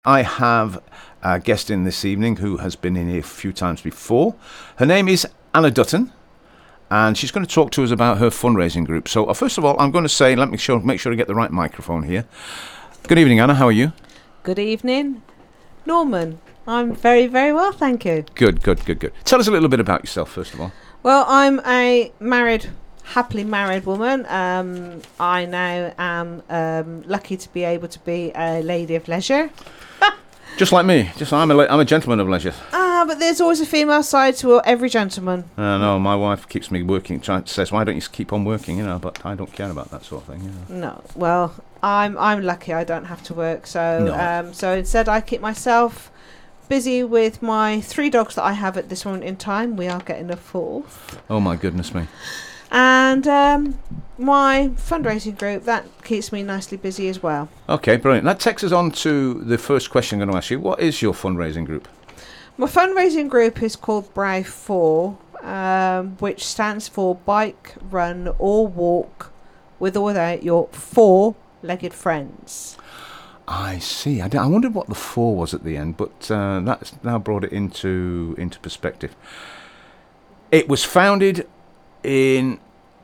I have a guest in this evening who has been in here a few times before. Her name is Anna Dutton, and she's going to talk to us about her fundraising group. So, first of all, I'm going to say, make sure I get the right microphone here. Good evening, Anna. How are you? Good evening, Norman. I'm very, very well, thank you. Good. Tell us a little bit about yourself, first of all. Well, I'm a happily married woman. I now am lucky to be able to be a lady of leisure. Just like me. I'm a gentleman of leisure. But there's always a female side to every gentleman. No, my wife keeps me working. Says, "Why don't you keep on working?" But I don't care about that sort of thing. No, well, I'm lucky. I don't have to work, so No. So instead, I keep myself busy with my 3 dogs that I have at this moment in time. We are getting a 4th. Oh my goodness me. And my fundraising group, that keeps me nicely busy as well. Okay, brilliant. That takes us on to the first question I'm going to ask you. What is your fundraising group? My fundraising group is called Brow 4, which stands for Bike, Run or Walk with or without your 4-legged friends. I see. I wondered what the 4 was at the end, but that's now brought it into perspective. It was founded in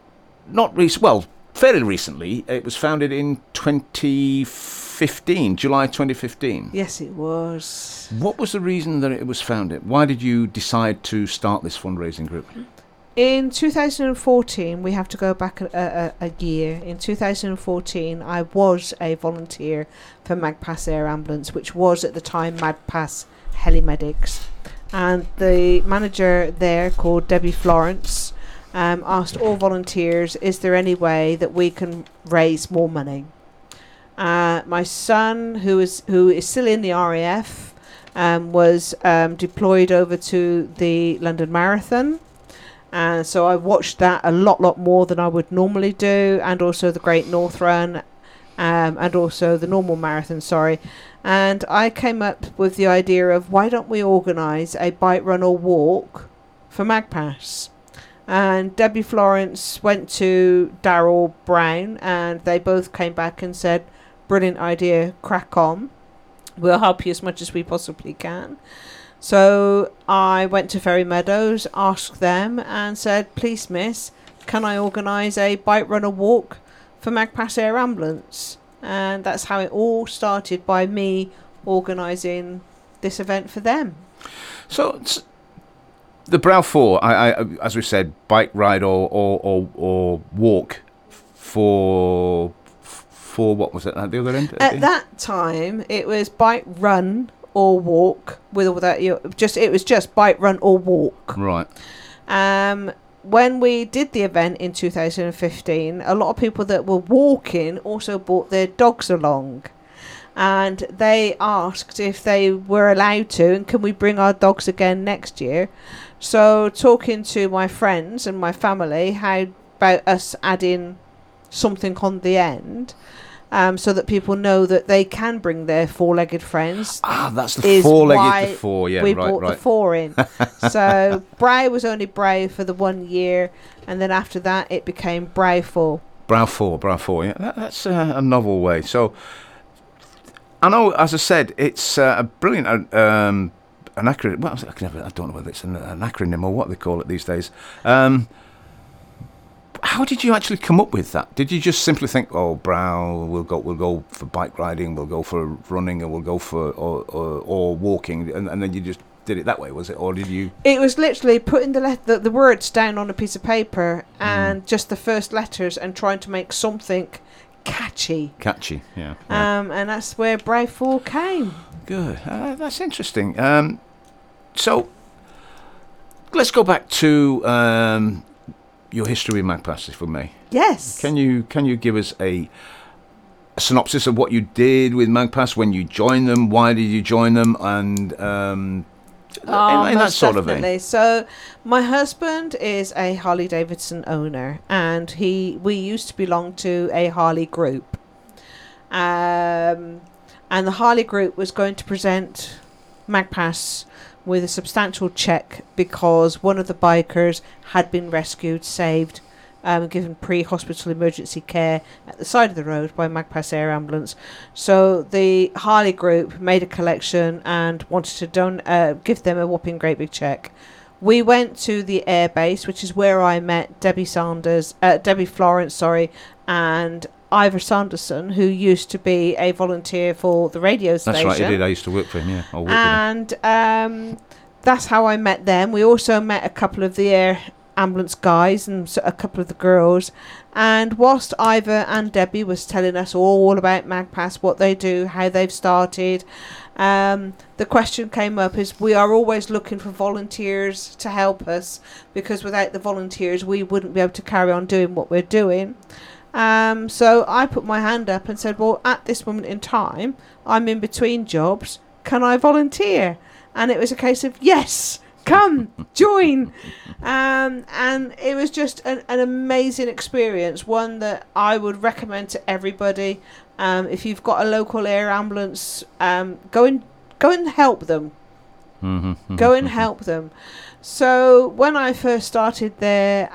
fairly recently. It was founded in 2015, July 2015. Yes, it was. What was the reason that it was founded? Why did you decide to start this fundraising group? In 2014, we have to go back a year. In 2014, I was a volunteer for Magpass Air Ambulance, which was at the time Magpass Helimedics. And the manager there, called Debbie Florence, asked all volunteers, is there any way that we can raise more money? My son, who is still in the RAF, was deployed over to the London Marathon. And so I watched that a lot more than I would normally do, and also the Great North Run, and also the normal marathon, And I came up with the idea of, why don't we organise a bike, run or walk for Magpass? And Debbie Florence went to Darryl Brown, and they both came back and said, brilliant idea, crack on. We'll help you as much as we possibly can. So I went to Ferry Meadows, asked them, and said, please, miss, can I organise a bike, run or walk for Magpass Air Ambulance? And that's how it all started, by me organising this event for them. So the Brow 4, I as we said, bike, ride or walk for what was it at the other end? At that time, it was bike, run or walk with all that. It was just bike, run or walk. Right. When we did the event in 2015, a lot of people that were walking also brought their dogs along. And they asked if they were allowed to, and can we bring our dogs again next year? So talking to my friends and my family, how about us adding something on the end, so that people know that they can bring their 4-legged friends. That's the 4-legged, the 4, yeah, we right. brought the 4 in. So Brow was only Brow for the 1 year, and then after that it became Brow 4. Brow 4, yeah. That's a novel way. So I know, as I said, it's a brilliant an acronym. Well, I don't know whether it's an acronym or what they call it these days. How did you actually come up with that? Did you just simply think, "Oh, Brow, we'll go for bike riding, we'll go for running, and we'll go for or walking," and then you just did it that way, was it, or did you? It was literally putting the words down on a piece of paper and just the first letters, and trying to make something catchy. Catchy, yeah. And that's where Brow 4 came. Good. That's interesting. So let's go back to your history with Magpass, if we may. Yes. Can you give us a synopsis of what you did with Magpass, when you joined them, why did you join them, and in that sort of vein? So my husband is a Harley Davidson owner, and we used to belong to a Harley group, and the Harley group was going to present Magpass with a substantial check because one of the bikers had been rescued, saved, given pre-hospital emergency care at the side of the road by Magpass Air Ambulance. So the Harley Group made a collection and wanted to give them a whopping great big cheque. We went to the airbase, which is where I met Debbie Florence, and Ivor Sanderson, who used to be a volunteer for the radio station. That's right, he did. I used to work for him, yeah. And that's how I met them. We also met a couple of the air ambulance guys and a couple of the girls. And whilst Ivor and Debbie was telling us all about Magpass, what they do, how they've started, the question came up is we are always looking for volunteers to help us, because without the volunteers we wouldn't be able to carry on doing what we're doing. So I put my hand up and said, well, at this moment in time, I'm in between jobs. Can I volunteer? And it was a case of, yes, come, join. And it was just an amazing experience, one that I would recommend to everybody. If you've got a local air ambulance, go and help them. Go and help them. So when I first started there,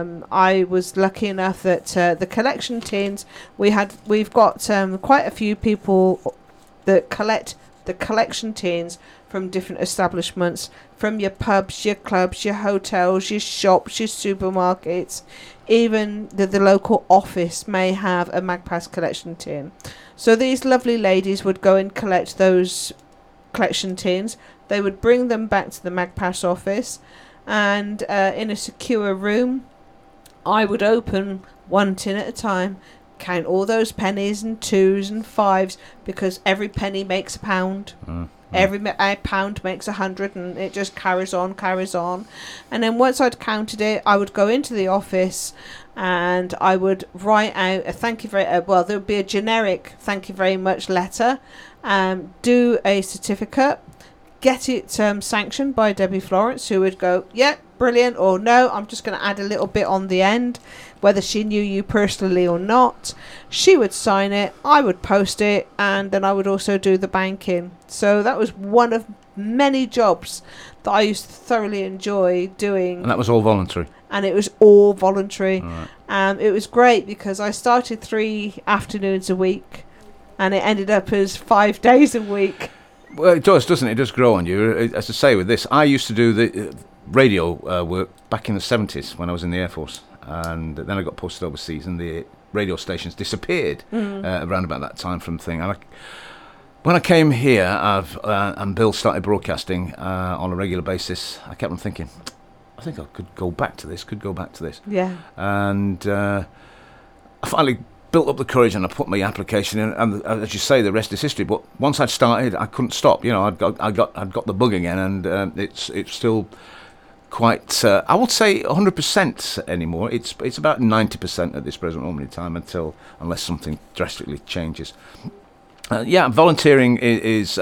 I was lucky enough that the collection tins, we've got quite a few people that collect the collection tins from different establishments, from your pubs, your clubs, your hotels, your shops, your supermarkets. Even the local office may have a Magpass collection tin. So these lovely ladies would go and collect those collection tins. They would bring them back to the Magpass office, and in a secure room, I would open one tin at a time, count all those pennies and twos and fives, because every penny makes a pound. Every pound makes 100, and it just carries on. And then once I'd counted it, I would go into the office and I would write out a thank you very well, there would be a generic thank you very much letter, do a certificate, get it sanctioned by Debbie Florence, who would go, yeah, brilliant, or no, I'm just going to add a little bit on the end, whether she knew you personally or not. She would sign it, I would post it, and then I would also do the banking. So that was one of many jobs that I used to thoroughly enjoy doing. And that was all voluntary? And it was all voluntary. Right. It was great because I started 3 afternoons a week, and it ended up as 5 days a week. Well, it does, doesn't it? It does grow on you. As I say with this, I used to do the radio work back in the 70s when I was in the Air Force. And then I got posted overseas, and the radio stations disappeared around about that time from thing. And when I came here and Bill started broadcasting on a regular basis, I kept on thinking, I think I could go back to this, Yeah. And I finally built up the courage and I put my application in, and as you say, the rest is history. But once I'd started, I couldn't stop. You know, I'd got the bug again, and it's still quite, I would say 100% anymore. It's about 90% at this present moment in time, unless something drastically changes. Volunteering is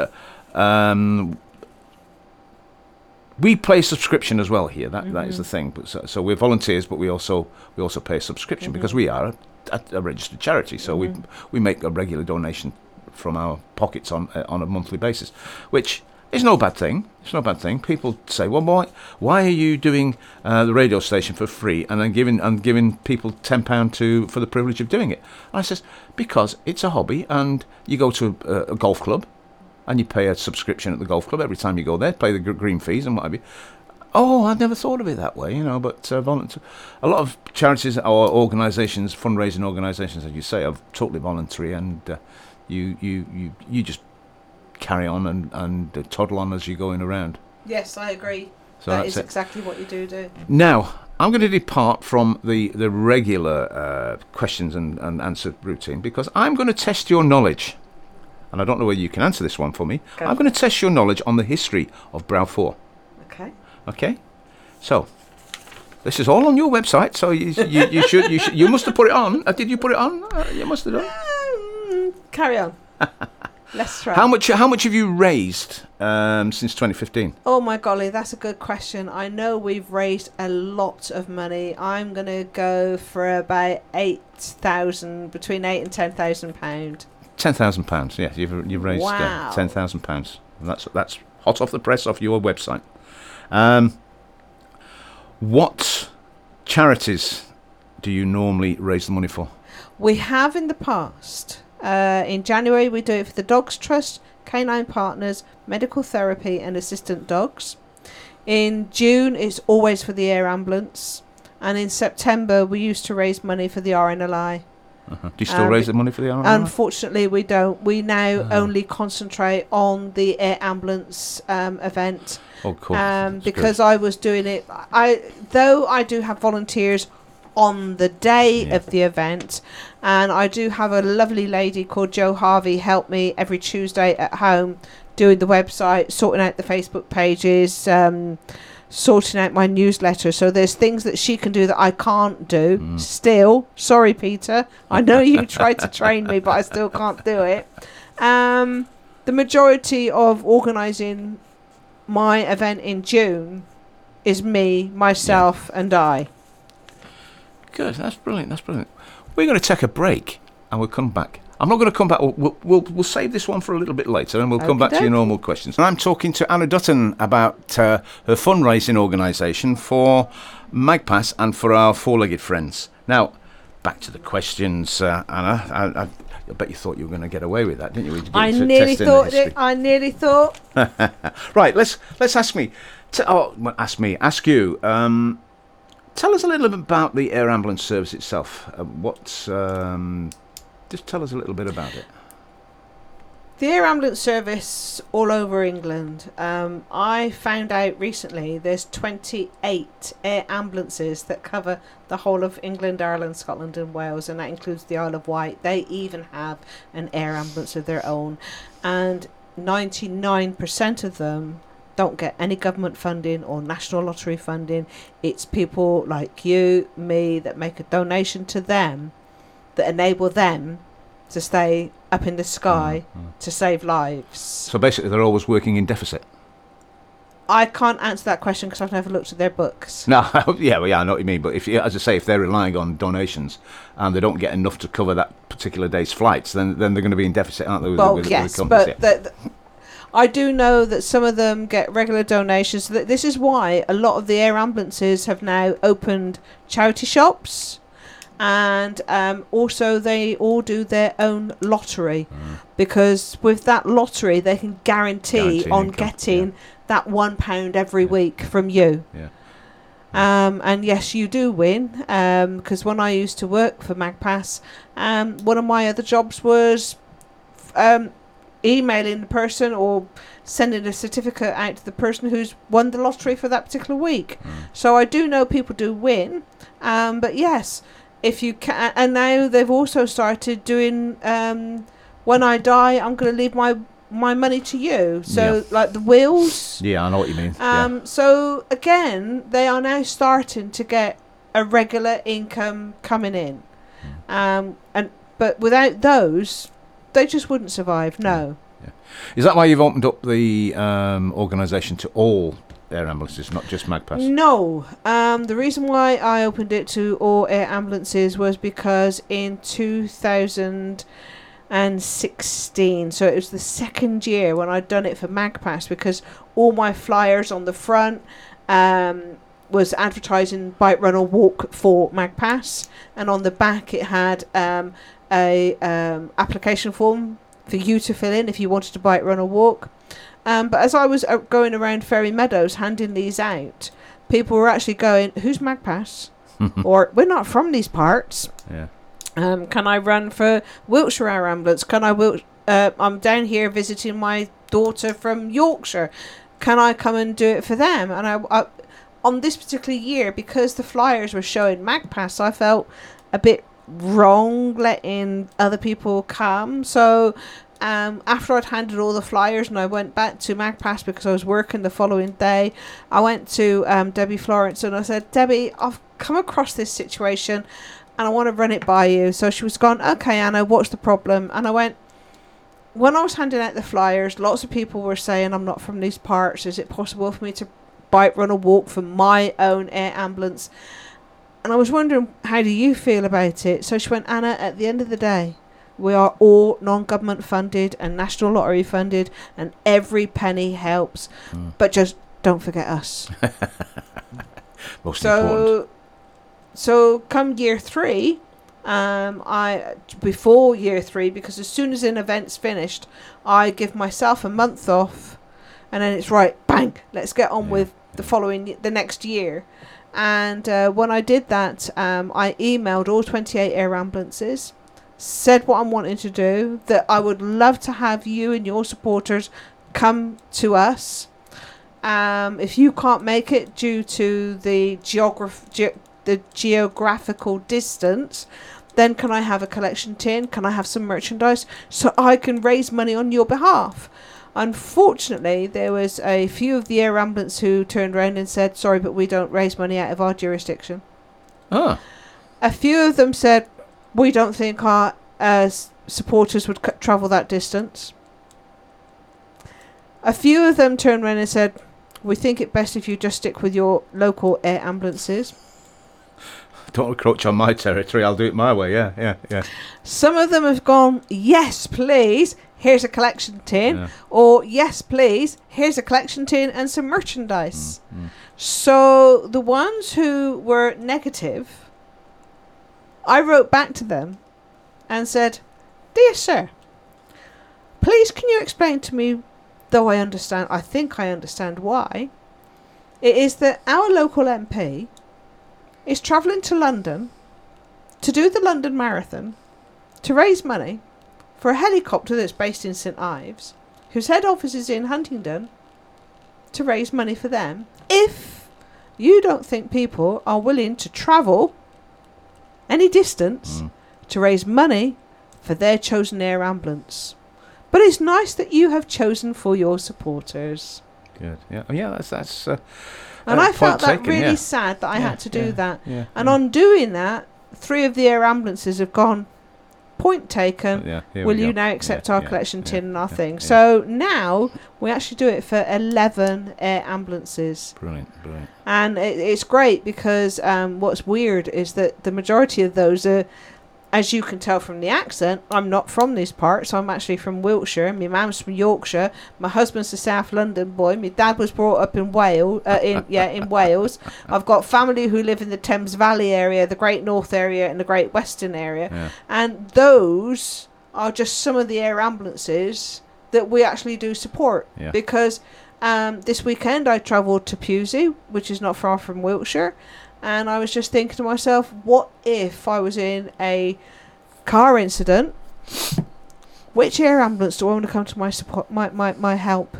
we pay subscription as well here. That is the thing. But so we're volunteers, but we also pay a subscription because we are a registered charity. So we make a regular donation from our pockets on a monthly basis, which is no bad thing. It's no bad thing. People say, well, why are you doing the radio station for free and then giving people £10 for the privilege of doing it? And I says, because it's a hobby, and you go to a golf club and you pay a subscription at the golf club every time you go there, pay the green fees and what have you. Oh, I'd never thought of it that way, but a lot of charities or organisations, fundraising organisations, as you say, are totally voluntary, and you just carry on and toddle on as you're going around. Yes, I agree. So that is exactly what you do. Now, I'm going to depart from the regular questions and answer routine, because I'm going to test your knowledge. And I don't know whether you can answer this one for me. Okay. I'm going to test your knowledge on the history of Balfour. Okay? So, this is all on your website, so you must have put it on. Did you put it on? You must have done. Carry on. Let's try. How much have you raised since 2015? Oh my golly, that's a good question. I know we've raised a lot of money. I'm going to go for about between £8,000 and £10,000. £10,000, yes. You've raised £10,000. And that's hot off the press off your website. What charities do you normally raise the money for? We have in the past. In January, we do it for the Dogs Trust, Canine Partners, Medical Therapy and Assistant Dogs. In June, it's always for the air ambulance. And in September, we used to raise money for the RNLI. Do you still raise the money for the RNLI? Unfortunately, we don't. We now only concentrate on the air ambulance event. Oh, cool. Because I was doing it. Though I do have volunteers on the day of the event, and I do have a lovely lady called Jo Harvey help me every Tuesday at home doing the website, sorting out the Facebook pages, sorting out my newsletter. So there's things that she can do that I can't do still. Sorry, Peter, I know you tried to train me, but I still can't do it. The majority of organising my event in June is me, myself and I. Good, that's brilliant. We're going to take a break and we'll come back. I'm not going to come back. We'll save this one for a little bit later, and we'll come back to your normal questions. And I'm talking to Anna Dutton about her fundraising organisation for MAGPAS and for our four-legged friends. Now, back to the questions, Anna. I bet you thought you were going to get away with that, didn't you? I nearly thought it. Right. Let's ask you. Tell us a little bit about the air ambulance service itself. Just tell us a little bit about it. The air ambulance service all over England. I found out recently there's 28 air ambulances that cover the whole of England, Ireland, Scotland and Wales, and that includes the Isle of Wight. They even have an air ambulance of their own, and 99% of them don't get any government funding or national lottery funding. It's people like you, me, that make a donation to them that enable them to stay up in the sky to save lives. So basically they're always working in deficit? I can't answer that question because I've never looked at their books. No, I know what you mean. But if they're relying on donations and they don't get enough to cover that particular day's flights, then they're going to be in deficit, aren't they? Well, yes, but I do know that some of them get regular donations. This is why a lot of the air ambulances have now opened charity shops. And also they all do their own lottery, because with that lottery they can guarantee on income, getting that £1 every week from you. And yes, you do win, because when I used to work for MAGPAS, one of my other jobs was emailing the person or sending a certificate out to the person who's won the lottery for that particular week. So I do know people do win, but yes, if you can. And now they've also started doing when I die I'm going to leave my money to you, so like the wills. I know what you mean. So again, they are now starting to get a regular income coming in, but without those they just wouldn't survive. Is that why you've opened up the organisation to all air ambulances, not just MAGPAS? No. The reason why I opened it to all air ambulances was because in 2016, so it was the second year when I'd done it for MAGPAS, because all my flyers on the front was advertising bike, run or walk for MAGPAS, and on the back it had a application form for you to fill in if you wanted to bike, run or walk. But as I was going around Ferry Meadows handing these out, people were actually going, "Who's MAGPAS?" or "We're not from these parts." Can I run for Wiltshire Air Ambulance? I'm down here visiting my daughter from Yorkshire. Can I come and do it for them? And I on this particular year, because the flyers were showing MAGPAS, I felt a bit wrong letting other people come. So after I'd handed all the flyers and I went back to MAGPAS because I was working the following day, I went to Debbie Florence and I said, "Debbie, I've come across this situation and I want to run it by you." So she was gone, "Okay, Anna, what's the problem?" And I went, when I was handing out the flyers, lots of people were saying, "I'm not from these parts. Is it possible for me to bike, run or walk for my own air ambulance?" And I was wondering, how do you feel about it? So she went, "Anna, at the end of the day, we are all non-government funded and national lottery funded, and every penny helps. But just don't forget us." Most important. So come year 3, before year 3, because as soon as an event's finished, I give myself a month off, and then it's right, bang, let's get on with the next year. And when I did that, I emailed all 28 air ambulances, said what I'm wanting to do, that I would love to have you and your supporters come to us. If you can't make it due to the geographical distance, then can I have a collection tin? Can I have some merchandise so I can raise money on your behalf? Unfortunately, there was a few of the air ambulance who turned around and said, sorry, but we don't raise money out of our jurisdiction. Oh. A few of them said, we don't think our supporters would travel that distance. A few of them turned around and said, we think it best if you just stick with your local air ambulances. Don't encroach on my territory, I'll do it my way, yeah. Some of them have gone, yes, please, here's a collection tin. Yeah. Or, yes, please, here's a collection tin and some merchandise. So the ones who were negative, I wrote back to them and said, dear sir, please can you explain to me, though I think I understand why, it is that our local MP is travelling to London to do the London Marathon to raise money for a helicopter that's based in St Ives, whose head office is in Huntingdon, to raise money for them. If you don't think people are willing to travel any distance to raise money for their chosen air ambulance. But it's nice that you have chosen for your supporters. Good. Yeah, that's and I felt that taken, really sad that I had to do that. Yeah, and on doing that, 3 of the air ambulances have gone, point taken, will you now accept our collection tin and our thing? So now we actually do it for 11 air ambulances. Brilliant. And it's great because what's weird is that the majority of those are, as you can tell from the accent, I'm not from these parts. I'm actually from Wiltshire. My mum's from Yorkshire. My husband's a South London boy. My dad was brought up in Wales. In Wales. I've got family who live in the Thames Valley area, the Great North area, and the Great Western area. Yeah. And those are just some of the air ambulances that we actually do support. Yeah. Because this weekend I travelled to Pewsey, which is not far from Wiltshire. And I was just thinking to myself, what if I was in a car incident? Which air ambulance do I want to come to my support, my help?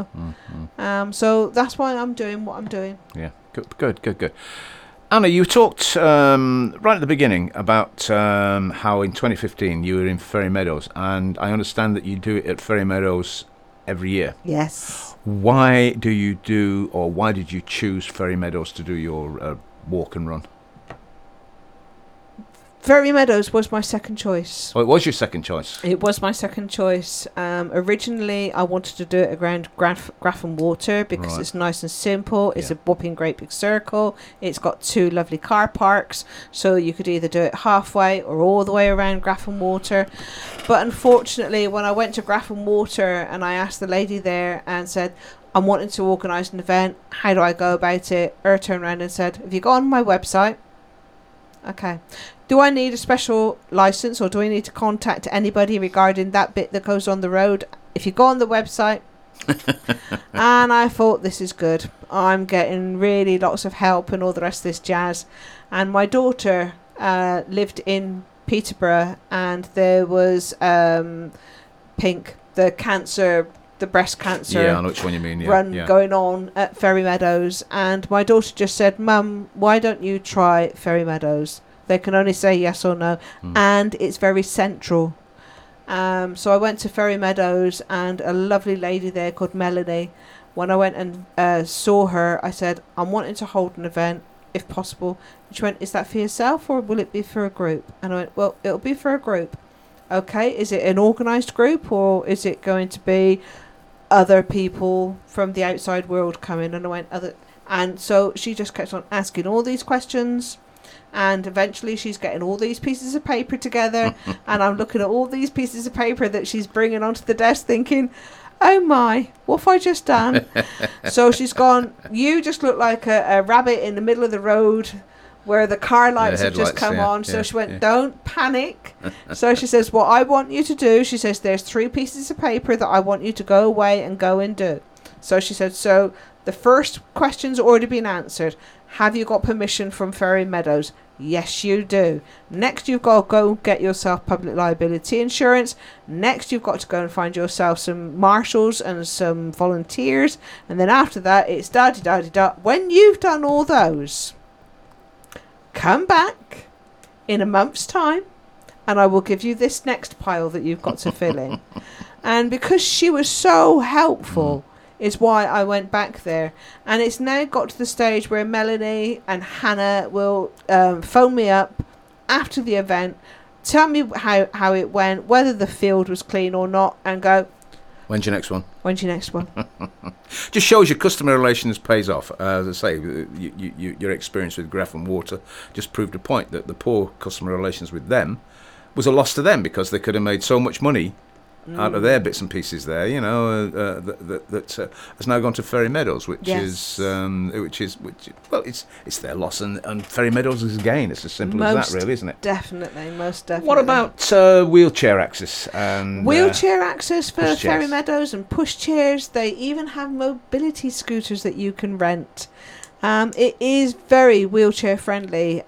So that's why I'm doing what I'm doing. Yeah, good. Anna, you talked right at the beginning about how in 2015 you were in Ferry Meadows, and I understand that you do it at Ferry Meadows every year. Yes. Why did you choose Ferry Meadows to do your walk and run? Ferry Meadows was my second choice. Oh, it was your second choice? It was my second choice. Originally, I wanted to do it around Grafham Water because it's nice and simple. It's a whopping great big circle. It's got 2 lovely car parks, so you could either do it halfway or all the way around Grafham Water. But unfortunately, when I went to Grafham Water and I asked the lady there and said, I'm wanting to organise an event, how do I go about it? Her turned around and said, have you gone on my website? Okay. Do I need a special licence or do I need to contact anybody regarding that bit that goes on the road? If you go on the website. And I thought, this is good. I'm getting really lots of help and all the rest of this jazz. And my daughter lived in Peterborough, and there was Pink, the breast cancer I know which one you mean, run going on at Ferry Meadows. And my daughter just said, Mum, why don't you try Ferry Meadows? They can only say yes or no. And it's very central. So I went to Ferry Meadows, and a lovely lady there called Melanie, when I went and saw her, I said, I'm wanting to hold an event, if possible. She went, is that for yourself or will it be for a group? And I went, well, it'll be for a group. Okay, is it an organised group or is it going to be other people from the outside world coming? And I went, and so she just kept on asking all these questions. And eventually she's getting all these pieces of paper together. And I'm looking at all these pieces of paper that she's bringing onto the desk thinking, oh my, what have I just done? So she's gone, you just look like a rabbit in the middle of the road. where the car lights have just headlights, come yeah, on. So yeah, she went, yeah. don't panic. So she says, what I want you to do, she says, there's 3 pieces of paper that I want you to go away and go and do. So she said, so the first question's already been answered. Have you got permission from Ferry Meadows? Yes, you do. Next, you've got to go get yourself public liability insurance. Next, you've got to go and find yourself some marshals and some volunteers. And then after that, it's da-di-da-di-da. When you've done all those, come back in a month's time and I will give you this next pile that you've got to fill in. And because she was so helpful is why I went back there. And it's now got to the stage where Melanie and Hannah will phone me up after the event, tell me how it went, whether the field was clean or not, and go, When's your next one? when's your next one? Just shows your customer relations pays off. As I say, your experience with Grafton Water just proved a point that the poor customer relations with them was a loss to them, because they could have made so much money out of their bits and pieces there, that has now gone to Ferry Meadows, which Yes. is it's their loss and Ferry Meadows' gain. It's as simple as Most that, really, isn't it? Definitely, most definitely. What about wheelchair access and wheelchair access for push Ferry chairs? Meadows and push chairs? They even have mobility scooters that you can rent. It is very wheelchair friendly.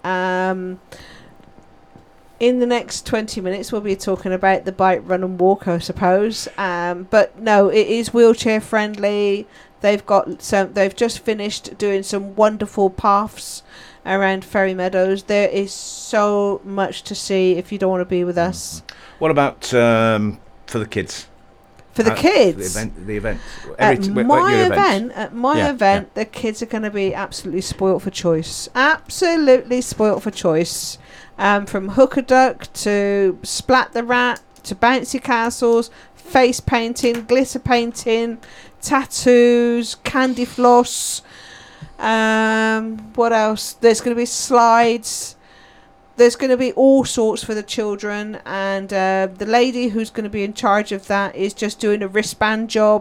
In the next 20 minutes, we'll be talking about the bike, run and walk, I suppose. But no, it is wheelchair friendly. They've just finished doing some wonderful paths around Ferry Meadows. There is so much to see if you don't want to be with us. What about for the kids? For the kids, The event. at Your my Yeah, event, the kids are going to be absolutely spoilt for choice. Absolutely spoilt for choice. From Hooker Duck to Splat the Rat to bouncy castles, face painting, glitter painting, tattoos, candy floss. What else? There's going to be slides. There's going to be all sorts for the children, and the lady who's going to be in charge of that is just doing a wristband job.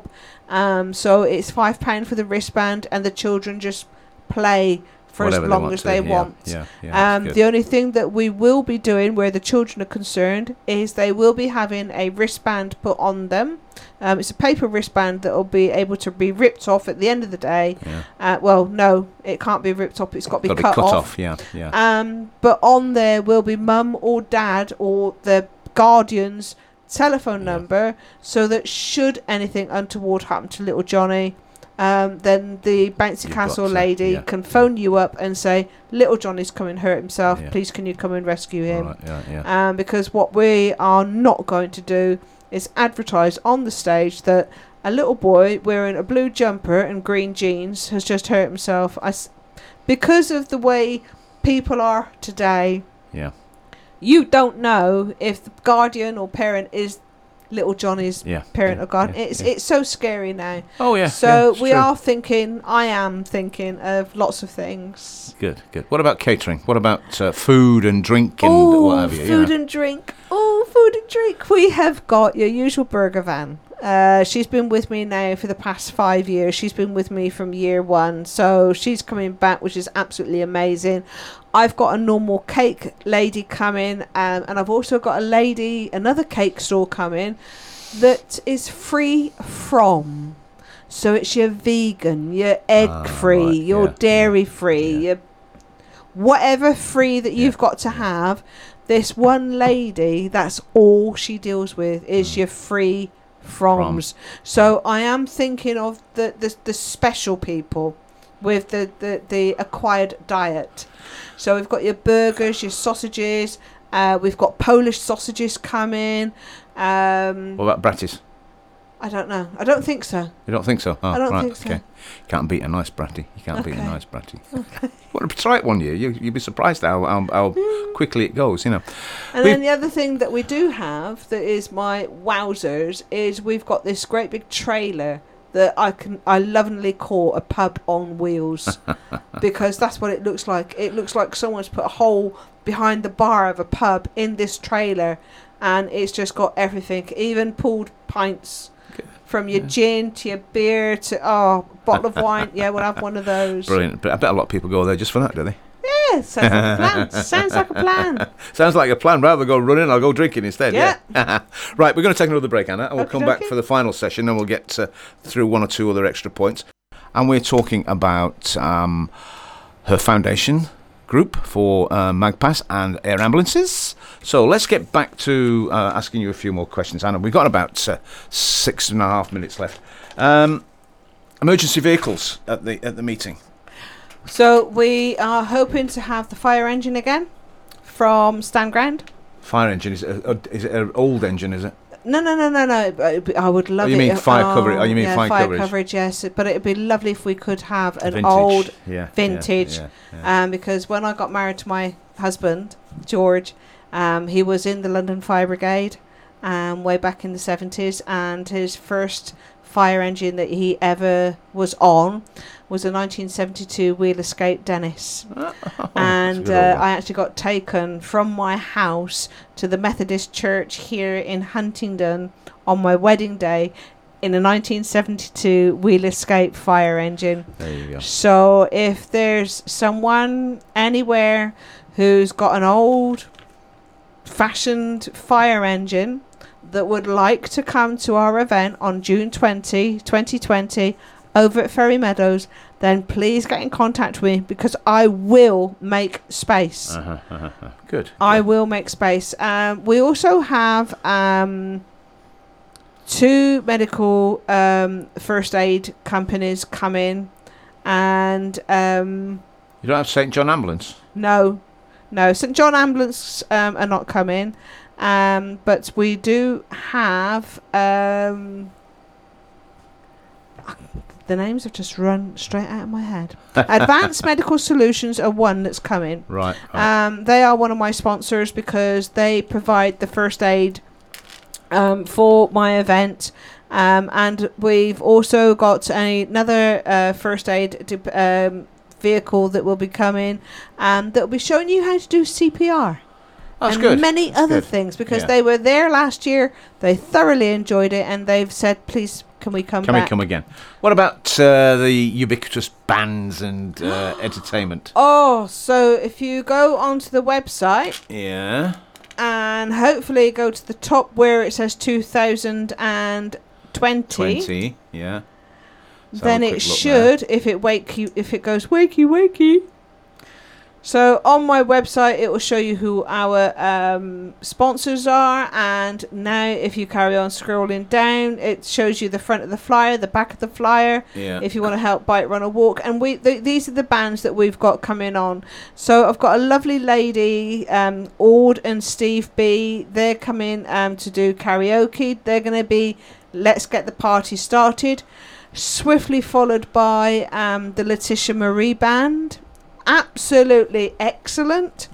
So it's £5 for the wristband, and the children just play for Whatever as they long want as to, they yeah, want. yeah, that's good. The only thing that we will be doing where the children are concerned is they will be having a wristband put on them. It's a paper wristband that will be able to be ripped off at the end of the day. Yeah. Well, no, it can't be ripped off. It's got to be cut off. Yeah, yeah. But on there will be mum or dad or the guardian's telephone number, so that should anything untoward happen to little Johnny, then the bouncy You've castle got to- lady yeah, can phone you up and say, little Johnny's come and hurt himself. Yeah. Please can you come and rescue him? Right, yeah. Because what we are not going to do is advertise on the stage that a little boy wearing a blue jumper and green jeans has just hurt himself. Because of the way people are today, Yeah. you don't know if the guardian or parent is little Johnny's Yeah. parent yeah, or guardian. yeah, It's so scary now. Oh yeah. So yeah, we true. I am thinking of lots of things. Good. What about catering? What about food and drink and Oh, what have you? food and drink. Oh, food and drink. We have got your usual burger van. She's been with me now for the past 5 years. She's been with me from year 1. So she's coming back, which is absolutely amazing. I've got a normal cake lady coming, and I've also got another cake store coming that is free from. So it's your vegan, your egg free, right, your yeah, dairy free, yeah. your whatever free that you've got to have. This one lady, that's all she deals with is your free froms. So I am thinking of the special people with the acquired diet. So we've got your burgers, your sausages. We've got Polish sausages coming. What about Bratties? I don't know. I don't think so. You don't think so? Oh, I don't right, think so. okay. Can't beat a nice Bratty. You can't beat a Okay. nice Bratty. Well, try it one year. You'd be surprised how quickly it goes. And then the other thing that we do have that is my wowzers is we've got this great big trailer that I lovingly call a pub on wheels because that's what it looks like. It looks like someone's put a hole behind the bar of a pub in this trailer, and it's just got everything, even pulled pints from your gin to your beer to bottle of wine. Yeah, we'll have one of those. Brilliant. But I bet a lot of people go there just for that, do they? Yeah, sounds like a plan. Sounds like a plan. Sounds like a plan. Rather than go running, I'll go drinking instead. Yeah. Right, we're going to take another break, Anna, and we'll come back Okey-dokey. for the final session, and we'll get through one or two other extra points. And we're talking about her foundation group for MAGPAS and air ambulances. So let's get back to asking you a few more questions, Anna. We've got about 6.5 minutes left. Emergency vehicles at the meeting. So we are hoping to have the fire engine again from Stand Ground. Fire engine, is it an old engine, is it? No. I would love you it. mean fire coverage? Oh, you mean yeah, fire coverage? coverage, yes. But it'd be lovely if we could have an Vintage. old Yeah, vintage. yeah. Because when I got married to my husband, George, he was in the London Fire Brigade way back in the 70s, and his first fire engine that he ever was on was a 1972 Wheel Escape Dennis. And I actually got taken from my house to the Methodist Church here in Huntingdon on my wedding day in a 1972 Wheel Escape fire engine. There you go. So if there's someone anywhere who's got an old fashioned fire engine that would like to come to our event on June 20, 2020 over at Ferry Meadows, then please get in contact with me, because I will make space. Good. I will make space. We also have 2 medical first aid companies coming, and You don't have St. John Ambulance? no, St John Ambulance are not coming. But we do have the names have just run straight out of my head. Advanced Medical Solutions are one that's coming. Right. They are one of my sponsors because they provide the first aid for my event. And we've also got another first aid vehicle that will be coming that will be showing you how to do CPR. That's and good. many That's other good. things, because Yeah. they were there last year. They thoroughly enjoyed it, and they've said, please, can we come Can back? we come again? What about the ubiquitous bands and entertainment? Oh, so if you go onto the website Yeah. and hopefully go to the top where it says 2020, 20. Yeah. Let's have then a it quick look should, if it goes wakey. So on my website, it will show you who our sponsors are. And now if you carry on scrolling down, it shows you the front of the flyer, the back of the flyer, Yeah. if you want to help bike, run or walk. And these are the bands that we've got coming on. So I've got a lovely lady, Ord and Steve B. They're coming to do karaoke. They're going to be Let's Get the Party Started. Swiftly followed by the Letitia Marie Band. Absolutely excellent.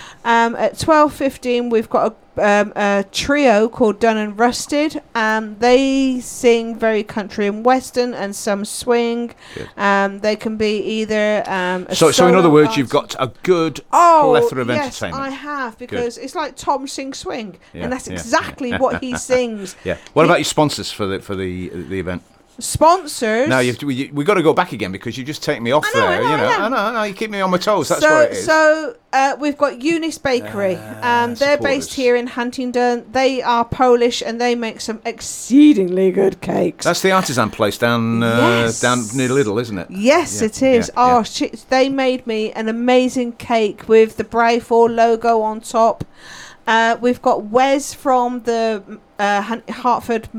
At 12:15 we've got a trio called Dun and Rusted. They sing very country and western and some swing. They can be either So in solo other words, artist. you've got a good Oh, plethora of yes, entertainment. I have, because it's like Tom Sing Swing, Yeah, and that's yeah, exactly what he sings. Yeah. What about your sponsors for the event? Sponsors. Now we got to go back again, because you just take me off I know, there. I know. I know. You keep me on my toes. That's what it is. So we've got Eunice Bakery. They're supporters. based here in Huntingdon. They are Polish, and they make some exceedingly good cakes. That's the artisan place down Yes. down near Lidl, isn't it? Yes, Yeah, it is. yeah, They made me an amazing cake with the Brayfor logo on top. We've got Wes from the Hartford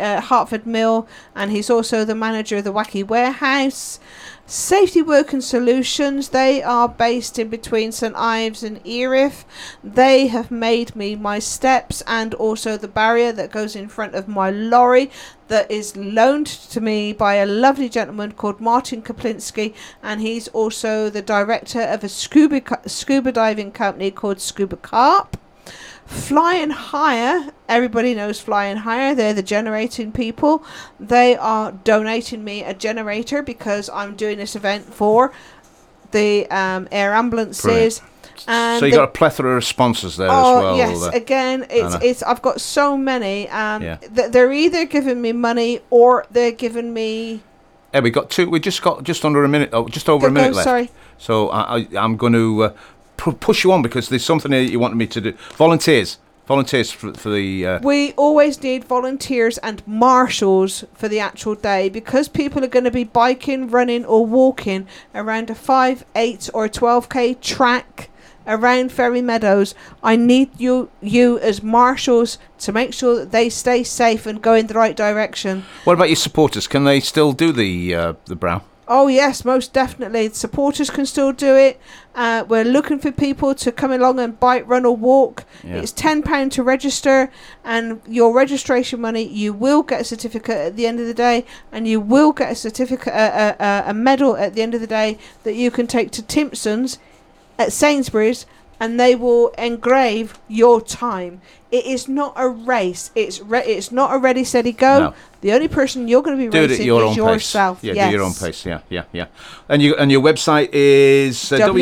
Mill, and he's also the manager of the Wacky Warehouse. Safety Working Solutions, they are based in between St Ives and Erith. They have made me my steps and also the barrier that goes in front of my lorry, that is loaned to me by a lovely gentleman called Martin Kaplinski, and he's also the director of a scuba diving company called Scuba Carp. Flying Higher, everybody knows Flying Higher. They're the generating people. They are donating me a generator because I'm doing this event for the air ambulances. And So you got a plethora of sponsors there as well. Yes, again, it's I've got so many. They're either giving me money or they're giving me Hey, we got two. We just got just under a minute. Oh, just over a minute left. Sorry. So I'm going to push you on because there's something here that you wanted me to do. Volunteers for the. We always need volunteers and marshals for the actual day because people are going to be biking, running, or walking around a 5, 8, or 12k track around Ferry Meadows. I need you as marshals to make sure that they stay safe and go in the right direction. What about your supporters? Can they still do the brow? Oh yes, most definitely. Supporters can still do it. We're looking for people to come along and bike, run or walk. Yeah. It's £10 to register, and your registration money, you will get a certificate at the end of the day, and you will get a certificate, a medal at the end of the day that you can take to Timpson's at Sainsbury's, and they will engrave your time. It is not a race. It's not a ready, steady, go. No. The only person you're going to be Do it racing at your is own yourself. pace. Yeah, Yes. do your own pace. Yeah. And your website is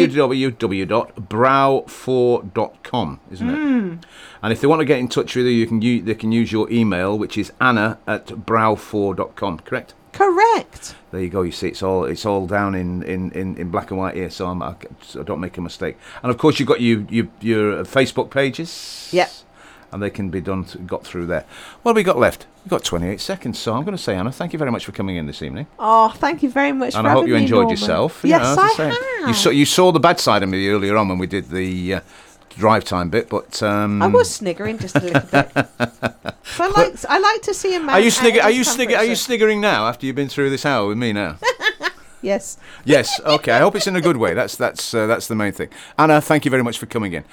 www.brow4.com, isn't it? And if they want to get in touch with you, they can use your email, which is anna@brow4.com. Correct? Correct. There you go. You see, it's all down in black and white here, so I don't make a mistake. And of course, you've got your Facebook pages. Yep. And they can be got through there. What have we got left? We've got 28 seconds. So I'm going to say, Anna, thank you very much for coming in this evening. Oh, thank you very much. And for I hope having you me, enjoyed Norman. yourself. Yes, as I say. have. You saw the bad side of me earlier on when we did the drive time bit, but I was sniggering just a little bit. So I like to see a man. Are you comfort sniggering now after you've been through this hour with me now? Yes. Yes. Okay. I hope it's in a good way. That's the main thing. Anna, thank you very much for coming in.